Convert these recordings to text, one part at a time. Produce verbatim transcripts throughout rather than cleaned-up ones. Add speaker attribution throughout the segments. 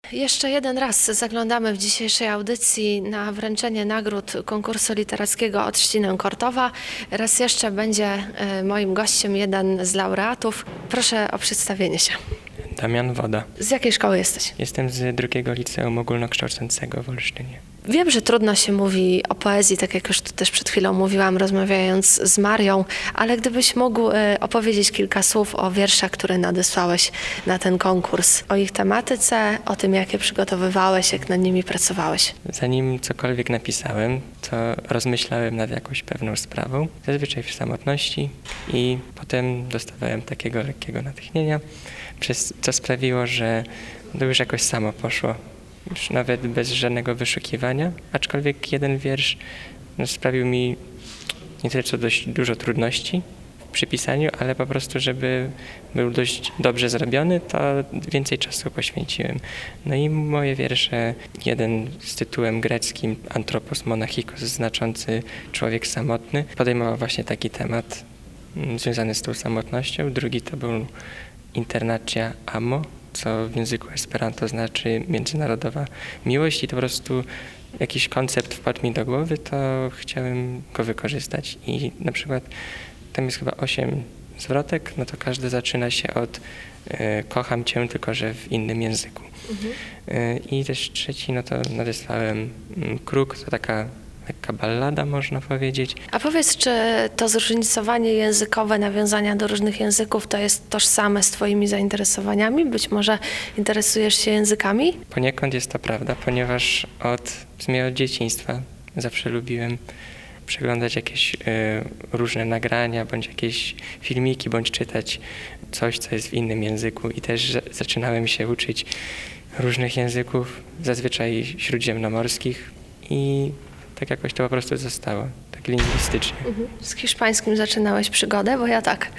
Speaker 1: Jeszcze jeden raz zaglądamy w dzisiejszej audycji na wręczenie nagród konkursu literackiego od Trzcinę Kortowa. Raz jeszcze będzie e, moim gościem jeden z laureatów. Proszę o przedstawienie się.
Speaker 2: Damian Woda.
Speaker 1: Z jakiej szkoły jesteś?
Speaker 2: Jestem z drugiego liceum ogólnokształcącego w Olsztynie.
Speaker 1: Wiem, że trudno się mówi o poezji, tak jak już tu też przed chwilą mówiłam, rozmawiając z Marią, ale gdybyś mógł e, opowiedzieć kilka słów o wierszach, które nadesłałeś na ten konkurs, o ich tematyce, o tym, jak je przygotowywałeś, jak nad nimi pracowałeś.
Speaker 2: Zanim cokolwiek napisałem, to rozmyślałem nad jakąś pewną sprawą, zazwyczaj w samotności, i potem dostawałem takiego lekkiego natchnienia, przez co sprawiło, że to już jakoś samo poszło. Już nawet bez żadnego wyszukiwania, aczkolwiek jeden wiersz no, sprawił mi nie tyle co dość dużo trudności przy pisaniu, ale po prostu, żeby był dość dobrze zrobiony, to więcej czasu poświęciłem. No i moje wiersze, jeden z tytułem greckim Anthropos monachikos, znaczący człowiek samotny, podejmował właśnie taki temat mm, związany z tą samotnością. Drugi to był Internacia amo, co w języku esperanto znaczy międzynarodowa miłość, i to po prostu jakiś koncept wpadł mi do głowy, to chciałem go wykorzystać. I na przykład tam jest chyba osiem zwrotek, no to każdy zaczyna się od e, kocham cię, tylko że w innym języku. Mhm. E, I też trzeci, no to nadesłałem mm, kruk, to taka lekka ballada, można powiedzieć.
Speaker 1: A powiedz, czy to zróżnicowanie językowe, nawiązania do różnych języków to jest tożsame z twoimi zainteresowaniami? Być może interesujesz się językami?
Speaker 2: Poniekąd jest to prawda, ponieważ od, w sumie od dzieciństwa zawsze lubiłem przeglądać jakieś y, różne nagrania, bądź jakieś filmiki, bądź czytać coś, co jest w innym języku, i też zaczynałem się uczyć różnych języków, zazwyczaj śródziemnomorskich, i tak jakoś to po prostu zostało, tak lingwistycznie.
Speaker 1: Mhm. Z hiszpańskim zaczynałeś przygodę, bo ja tak.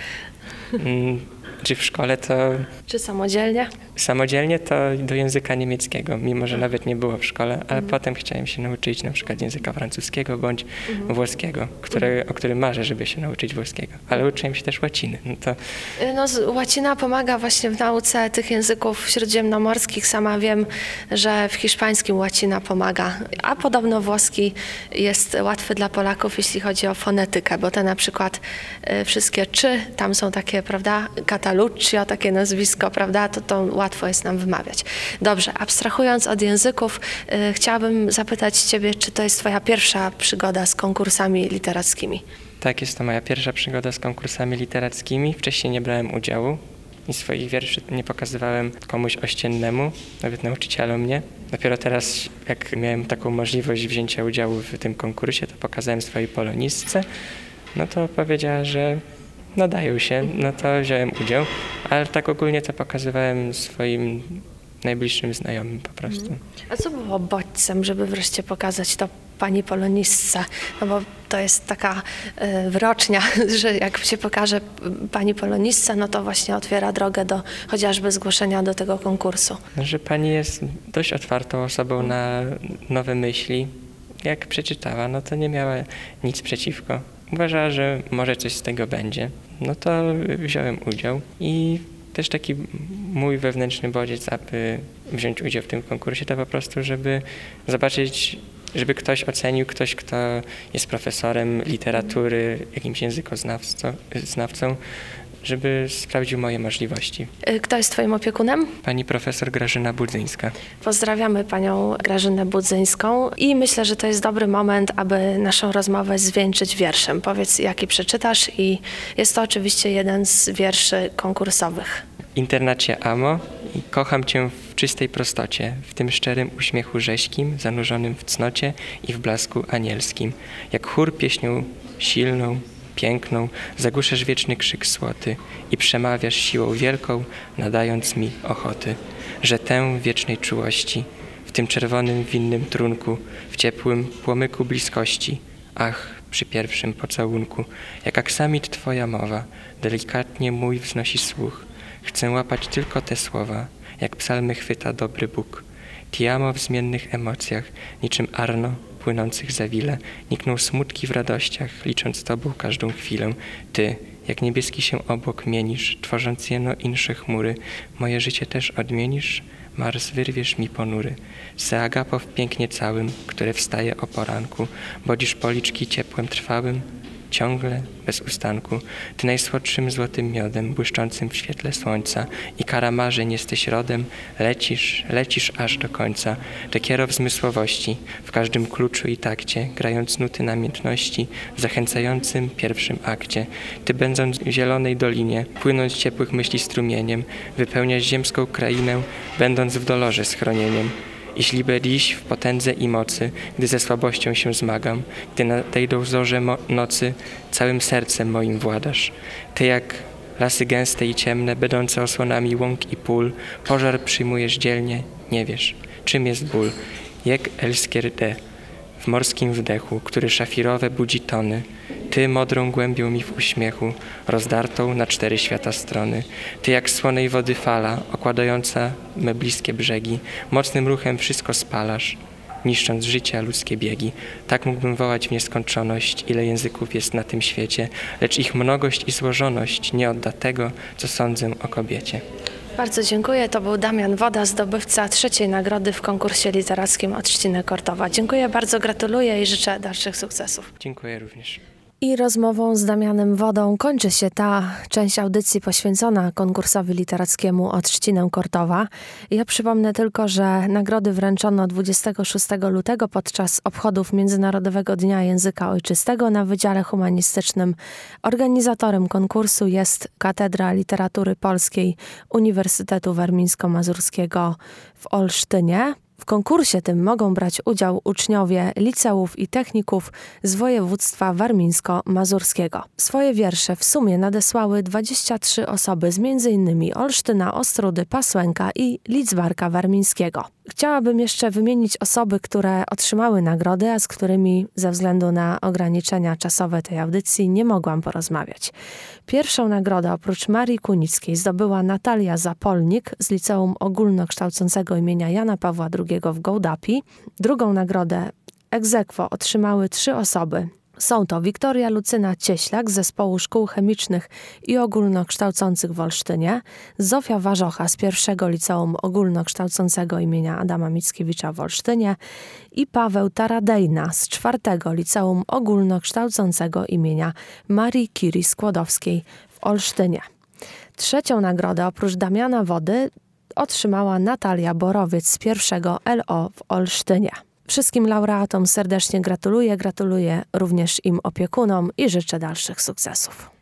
Speaker 2: Mm, czy w szkole to...
Speaker 1: Czy samodzielnie?
Speaker 2: Samodzielnie to do języka niemieckiego, mimo że nawet nie było w szkole, ale
Speaker 1: Mhm.
Speaker 2: potem chciałem się nauczyć na przykład języka francuskiego bądź
Speaker 1: Mhm.
Speaker 2: włoskiego, które, o którym marzę, żeby się nauczyć włoskiego. Ale uczyłem się też łaciny. No to
Speaker 1: No, z- łacina pomaga właśnie w nauce tych języków śródziemnomorskich. Sama wiem, że w hiszpańskim łacina pomaga, a podobno włoski jest łatwy dla Polaków, jeśli chodzi o fonetykę, bo te na przykład y, wszystkie czy, tam są takie, prawda, Cataluccio, takie nazwisko, prawda, to to łatwo jest nam wymawiać. Dobrze, abstrahując od języków, y, chciałabym zapytać ciebie, czy to jest twoja pierwsza przygoda z konkursami literackimi?
Speaker 2: tak, jest to moja pierwsza przygoda z konkursami literackimi. Wcześniej nie brałem udziału i swoich wierszy nie pokazywałem komuś ościennemu, nawet nauczycielom nie. Dopiero teraz, jak miałem taką możliwość wzięcia udziału w tym konkursie, to pokazałem swojej polonistce. No to powiedziała, że nadają się, no to wziąłem udział, ale tak ogólnie to pokazywałem swoim najbliższym znajomym po prostu.
Speaker 1: A co było bodźcem, żeby wreszcie pokazać to pani polonistce? No bo to jest taka y, wyrocznia, że jak się pokaże pani polonistce, no to właśnie otwiera drogę do chociażby zgłoszenia do tego konkursu.
Speaker 2: Że pani jest dość otwartą osobą na nowe myśli. Jak przeczytała, no to nie miała nic przeciwko. Uważała, że może coś z tego będzie. No to wziąłem udział, i też taki mój wewnętrzny bodziec, aby wziąć udział w tym konkursie, to po prostu, żeby zobaczyć, żeby ktoś ocenił, ktoś, kto jest profesorem literatury, jakimś językoznawcą, znawcą, żeby sprawdził moje możliwości.
Speaker 1: Y, Kto jest twoim opiekunem?
Speaker 2: Pani profesor Grażyna Budzyńska.
Speaker 1: Pozdrawiamy panią Grażynę Budzyńską i myślę, że to jest dobry moment, aby naszą rozmowę zwieńczyć wierszem. Powiedz, jaki przeczytasz, i jest to oczywiście jeden z wierszy konkursowych.
Speaker 2: Internacia amo, i kocham cię w czystej prostocie, w tym szczerym uśmiechu rześkim, zanurzonym w cnocie i w blasku anielskim. Jak chór pieśnią silną, piękną, zagłuszasz wieczny krzyk słoty i przemawiasz siłą wielką, nadając mi ochoty, że tę wiecznej czułości, w tym czerwonym winnym trunku, w ciepłym płomyku bliskości, ach, przy pierwszym pocałunku, jak aksamit twoja mowa, delikatnie mój wznosi słuch, chcę łapać tylko te słowa, jak psalmy chwyta dobry Bóg. Ti amo w zmiennych emocjach, niczym Arno płynących za wile, nikną smutki w radościach, licząc tobą każdą chwilę. Ty, jak niebieski się obłok mienisz, tworząc jeno insze chmury, moje życie też odmienisz, Mars wyrwiesz mi ponury. Se Agapow pięknie całym, które wstaje o poranku, bodzisz policzki ciepłem trwałym, ciągle, bez ustanku. Ty najsłodszym złotym miodem, błyszczącym w świetle słońca i kara marzeń jesteś rodem, lecisz, lecisz aż do końca. Tekiero w zmysłowości, w każdym kluczu i takcie, grając nuty namiętności, w zachęcającym pierwszym akcie. Ty będąc w zielonej dolinie, płynąc ciepłych myśli strumieniem, wypełniasz ziemską krainę, będąc w dolorze schronieniem. Jeśliby dziś w potędze i mocy, gdy ze słabością się zmagam, gdy nadejdą zorze mo- nocy, całym sercem moim władasz. Ty jak lasy gęste i ciemne, będące osłonami łąk i pól, pożar przyjmujesz dzielnie, nie wiesz, czym jest ból. Jak elskier de, w morskim wdechu, który szafirowe budzi tony, Ty modrą głębią mi w uśmiechu, rozdartą na cztery świata strony. Ty jak słonej wody fala, okładająca me bliskie brzegi, mocnym ruchem wszystko spalasz, niszcząc życia ludzkie biegi. Tak mógłbym wołać w nieskończoność, ile języków jest na tym świecie, lecz ich mnogość i złożoność nie odda tego, co sądzę o kobiecie.
Speaker 1: Bardzo dziękuję. To był Damian Woda, zdobywca trzeciej nagrody w konkursie literackim od Trzciny Kortowa. Dziękuję bardzo, gratuluję i życzę dalszych sukcesów.
Speaker 2: Dziękuję również.
Speaker 1: I rozmową z Damianem Wodą kończy się ta część audycji poświęcona konkursowi literackiemu od Trzcinę Kortowa. Ja przypomnę tylko, że nagrody wręczono dwudziestego szóstego lutego podczas obchodów Międzynarodowego Dnia Języka Ojczystego na Wydziale Humanistycznym. Organizatorem konkursu jest Katedra Literatury Polskiej Uniwersytetu Warmińsko-Mazurskiego w Olsztynie. W konkursie tym mogą brać udział uczniowie liceów i techników z województwa warmińsko-mazurskiego. Swoje wiersze w sumie nadesłały dwadzieścia trzy osoby z między innymi Olsztyna, Ostródy, Pasłęka i Lidzbarka Warmińskiego. Chciałabym jeszcze wymienić osoby, które otrzymały nagrody, a z którymi ze względu na ograniczenia czasowe tej audycji nie mogłam porozmawiać. Pierwszą nagrodę oprócz Marii Kunickiej zdobyła Natalia Zapolnik z Liceum Ogólnokształcącego imienia Jana Pawła drugiego w Gołdapi. Drugą nagrodę ex aequo otrzymały trzy osoby. Są to Wiktoria Lucyna Cieślak z Zespołu Szkół Chemicznych i Ogólnokształcących w Olsztynie, Zofia Warzocha z pierwszego Liceum Ogólnokształcącego imienia Adama Mickiewicza w Olsztynie i Paweł Taradejna z czwartego Liceum Ogólnokształcącego imienia Marii Curie Skłodowskiej w Olsztynie. Trzecią nagrodę oprócz Damiana Wody otrzymała Natalia Borowiec z pierwszego L O w Olsztynie. Wszystkim laureatom serdecznie gratuluję, gratuluję również im opiekunom i życzę dalszych sukcesów.